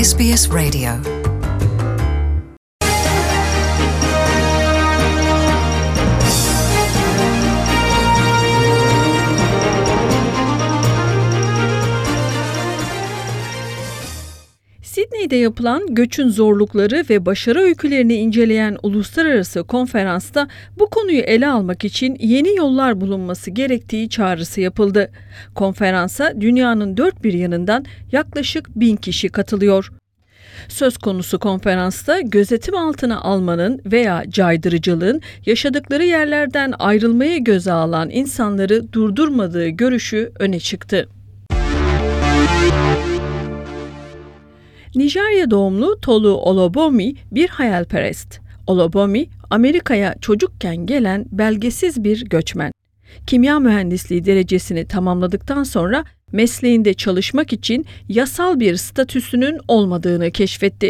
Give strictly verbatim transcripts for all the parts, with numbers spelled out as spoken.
S B S Radio. Sydney'de yapılan göçün zorlukları ve başarı öykülerini inceleyen uluslararası konferansta bu konuyu ele almak için yeni yollar bulunması gerektiği çağrısı yapıldı. Konferansa dünyanın dört bir yanından yaklaşık bin kişi katılıyor. Söz konusu konferansta gözetim altına almanın veya caydırıcılığın yaşadıkları yerlerden ayrılmayı göze alan insanları durdurmadığı görüşü öne çıktı. Nijerya doğumlu Tolu Olobomi bir hayalperest. Olobomi, Amerika'ya çocukken gelen belgesiz bir göçmen. Kimya mühendisliği derecesini tamamladıktan sonra mesleğinde çalışmak için yasal bir statüsünün olmadığını keşfetti.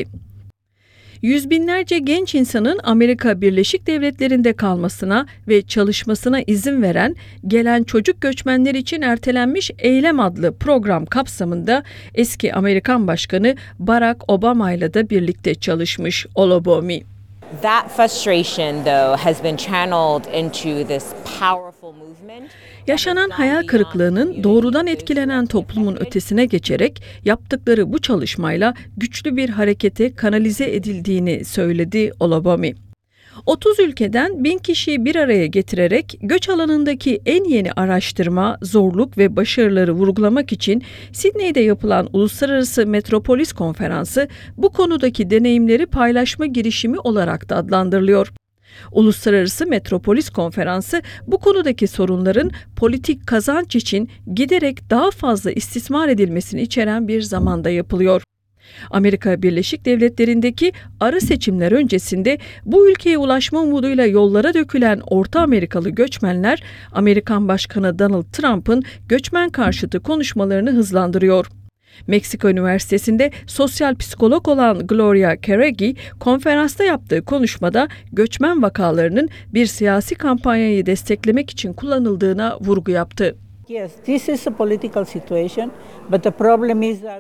Yüz binlerce genç insanın Amerika Birleşik Devletleri'nde kalmasına ve çalışmasına izin veren Gelen Çocuk Göçmenler için Ertelenmiş Eylem adlı program kapsamında eski Amerikan Başkanı Barack Obama ile de birlikte çalışmış Olobomi. That frustration, though, has been channeled into this powerful movement. Yaşanan hayal kırıklığının doğrudan etkilenen toplumun ötesine geçerek yaptıkları bu çalışmayla güçlü bir harekete kanalize edildiğini söyledi Olobomi. otuz ülkeden bin kişiyi bir araya getirerek göç alanındaki en yeni araştırma, zorluk ve başarıları vurgulamak için Sydney'de yapılan Uluslararası Metropolis Konferansı bu konudaki deneyimleri paylaşma girişimi olarak da adlandırılıyor. Uluslararası Metropolis Konferansı bu konudaki sorunların politik kazanç için giderek daha fazla istismar edilmesini içeren bir zamanda yapılıyor. Amerika Birleşik Devletleri'ndeki ara seçimler öncesinde bu ülkeye ulaşma umuduyla yollara dökülen Orta Amerikalı göçmenler, Amerikan Başkanı Donald Trump'ın göçmen karşıtı konuşmalarını hızlandırıyor. Meksika Üniversitesi'nde sosyal psikolog olan Gloria Caregui, konferansta yaptığı konuşmada göçmen vakalarının bir siyasi kampanyayı desteklemek için kullanıldığına vurgu yaptı. Yes, this is a political situation, but the problem is that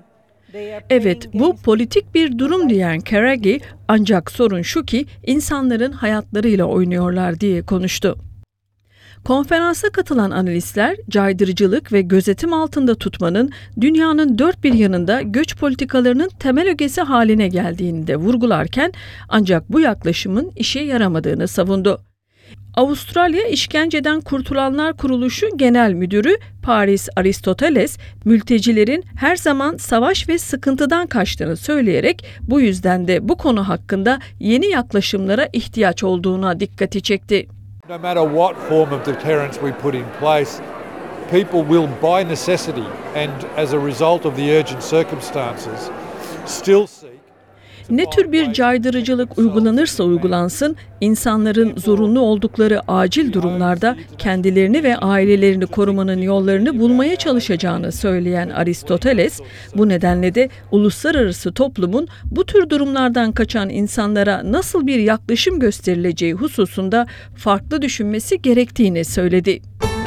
Evet, bu politik bir durum diyen Caregui, ancak sorun şu ki insanların hayatlarıyla oynuyorlar diye konuştu. Konferansa katılan analistler, caydırıcılık ve gözetim altında tutmanın dünyanın dört bir yanında göç politikalarının temel ögesi haline geldiğini de vurgularken, ancak bu yaklaşımın işe yaramadığını savundu. Avustralya İşkenceden Kurtulanlar Kuruluşu Genel Müdürü Paris Aristoteles, mültecilerin her zaman savaş ve sıkıntıdan kaçtığını söyleyerek bu yüzden de bu konu hakkında yeni yaklaşımlara ihtiyaç olduğuna dikkati çekti. No matter what form of deterrence we put in place, people will by necessity and as a result of the urgent circumstances still seek. Ne tür bir caydırıcılık uygulanırsa uygulansın, insanların zorunlu oldukları acil durumlarda kendilerini ve ailelerini korumanın yollarını bulmaya çalışacağını söyleyen Aristoteles, bu nedenle de uluslararası toplumun bu tür durumlardan kaçan insanlara nasıl bir yaklaşım gösterileceği hususunda farklı düşünmesi gerektiğini söyledi.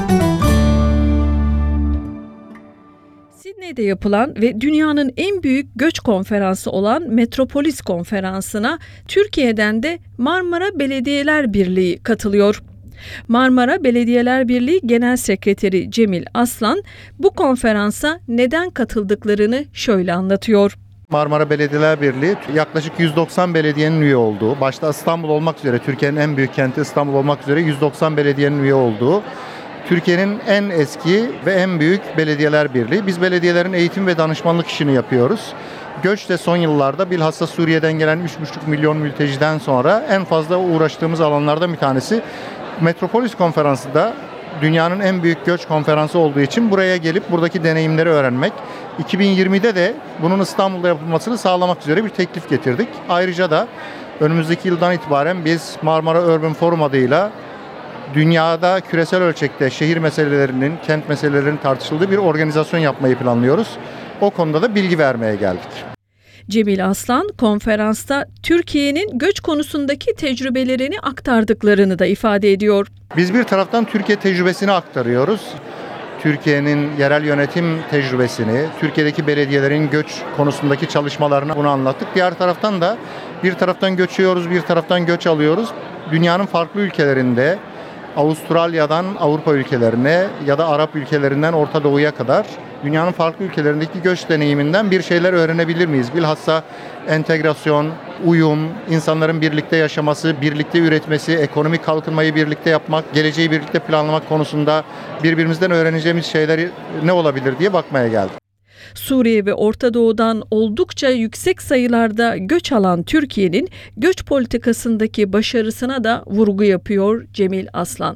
Sydney'de yapılan ve dünyanın en büyük göç konferansı olan Metropolis Konferansı'na Türkiye'den de Marmara Belediyeler Birliği katılıyor. Marmara Belediyeler Birliği Genel Sekreteri Cemil Aslan bu konferansa neden katıldıklarını şöyle anlatıyor. Marmara Belediyeler Birliği yaklaşık yüz doksan belediyenin üye olduğu, başta İstanbul olmak üzere Türkiye'nin en büyük kenti İstanbul olmak üzere yüz doksan belediyenin üye olduğu, Türkiye'nin en eski ve en büyük belediyeler birliği. Biz belediyelerin eğitim ve danışmanlık işini yapıyoruz. Göç de son yıllarda bilhassa Suriye'den gelen üç buçuk milyon mülteciden sonra en fazla uğraştığımız alanlardan bir tanesi. Metropolis Konferansı da dünyanın en büyük göç konferansı olduğu için buraya gelip buradaki deneyimleri öğrenmek. iki bin yirmide de bunun İstanbul'da yapılmasını sağlamak üzere bir teklif getirdik. Ayrıca da önümüzdeki yıldan itibaren biz Marmara Urban Forum adıyla dünyada küresel ölçekte şehir meselelerinin, kent meselelerinin tartışıldığı bir organizasyon yapmayı planlıyoruz. O konuda da bilgi vermeye geldik. Cemil Aslan konferansta Türkiye'nin göç konusundaki tecrübelerini aktardıklarını da ifade ediyor. Biz bir taraftan Türkiye tecrübesini aktarıyoruz. Türkiye'nin yerel yönetim tecrübesini, Türkiye'deki belediyelerin göç konusundaki çalışmalarını bunu anlattık. Diğer taraftan da bir taraftan göçüyoruz, bir taraftan göç alıyoruz. Dünyanın farklı ülkelerinde, Avustralya'dan Avrupa ülkelerine ya da Arap ülkelerinden Orta Doğu'ya kadar dünyanın farklı ülkelerindeki göç deneyiminden bir şeyler öğrenebilir miyiz? Bilhassa entegrasyon, uyum, insanların birlikte yaşaması, birlikte üretmesi, ekonomik kalkınmayı birlikte yapmak, geleceği birlikte planlamak konusunda birbirimizden öğreneceğimiz şeyler ne olabilir diye bakmaya geldim. Suriye ve Orta Doğu'dan oldukça yüksek sayılarda göç alan Türkiye'nin göç politikasındaki başarısına da vurgu yapıyor Cemil Aslan.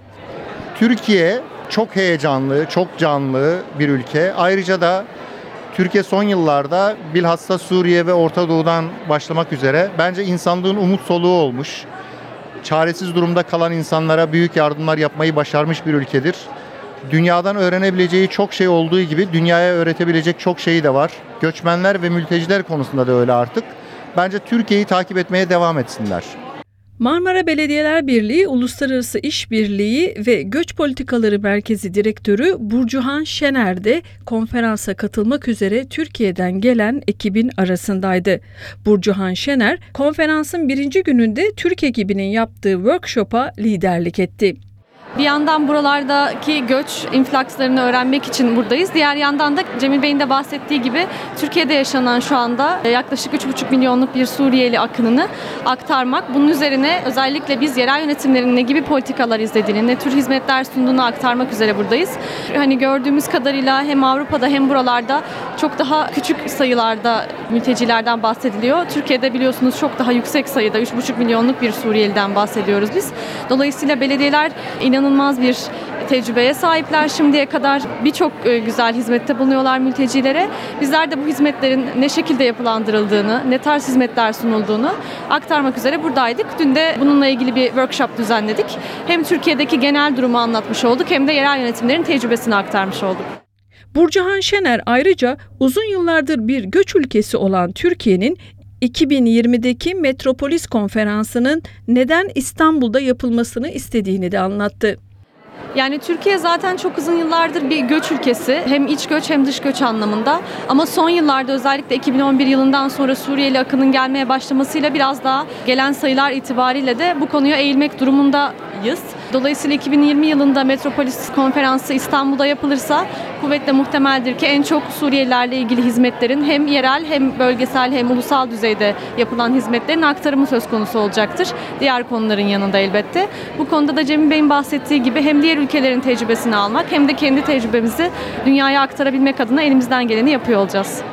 Türkiye çok heyecanlı, çok canlı bir ülke. Ayrıca da Türkiye son yıllarda bilhassa Suriye ve Orta Doğu'dan başlamak üzere bence insanlığın umut soluğu olmuş. Çaresiz durumda kalan insanlara büyük yardımlar yapmayı başarmış bir ülkedir. Dünyadan öğrenebileceği çok şey olduğu gibi dünyaya öğretebilecek çok şeyi de var. Göçmenler ve mülteciler konusunda da öyle artık. Bence Türkiye'yi takip etmeye devam etsinler. Marmara Belediyeler Birliği Uluslararası İşbirliği ve Göç Politikaları Merkezi Direktörü Burcuhan Şener de konferansa katılmak üzere Türkiye'den gelen ekibin arasındaydı. Burcuhan Şener, konferansın birinci gününde Türk ekibinin yaptığı workshop'a liderlik etti. Bir yandan buralardaki göç inflakslarını öğrenmek için buradayız. Diğer yandan da Cemil Bey'in de bahsettiği gibi Türkiye'de yaşanan şu anda yaklaşık üç buçuk milyonluk bir Suriyeli akınını aktarmak. Bunun üzerine özellikle biz yerel yönetimlerin ne gibi politikalar izlediğini, ne tür hizmetler sunduğunu aktarmak üzere buradayız. Hani gördüğümüz kadarıyla hem Avrupa'da hem buralarda çok daha küçük sayılarda mültecilerden bahsediliyor. Türkiye'de biliyorsunuz çok daha yüksek sayıda üç buçuk milyonluk bir Suriyeliden bahsediyoruz biz. Dolayısıyla belediyeler inan İnanılmaz bir tecrübeye sahipler. Şimdiye kadar birçok güzel hizmette bulunuyorlar mültecilere. Bizler de bu hizmetlerin ne şekilde yapılandırıldığını, ne tarz hizmetler sunulduğunu aktarmak üzere buradaydık. Dün de bununla ilgili bir workshop düzenledik. Hem Türkiye'deki genel durumu anlatmış olduk hem de yerel yönetimlerin tecrübesini aktarmış olduk. Burcuhan Şener ayrıca uzun yıllardır bir göç ülkesi olan Türkiye'nin iki bin yirmideki Metropolis Konferansı'nın neden İstanbul'da yapılmasını istediğini de anlattı. Yani Türkiye zaten çok uzun yıllardır bir göç ülkesi. Hem iç göç hem dış göç anlamında. Ama son yıllarda özellikle iki bin on bir yılından sonra Suriyeli akının gelmeye başlamasıyla biraz daha gelen sayılar itibariyle de bu konuya eğilmek durumundayız. Dolayısıyla iki bin yirmi yılında Metropolis Konferansı İstanbul'da yapılırsa kuvvetle muhtemeldir ki en çok Suriyelilerle ilgili hizmetlerin hem yerel hem bölgesel hem ulusal düzeyde yapılan hizmetlerin aktarımı söz konusu olacaktır. Diğer konuların yanında elbette. Bu konuda da Cemil Bey'in bahsettiği gibi hem diğer ülkelerin tecrübesini almak hem de kendi tecrübemizi dünyaya aktarabilmek adına elimizden geleni yapıyor olacağız.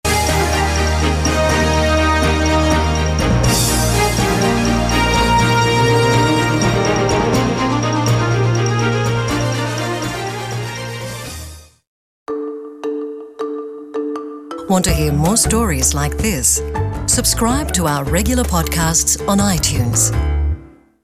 Want to hear more stories like this? Subscribe to our regular podcasts on iTunes.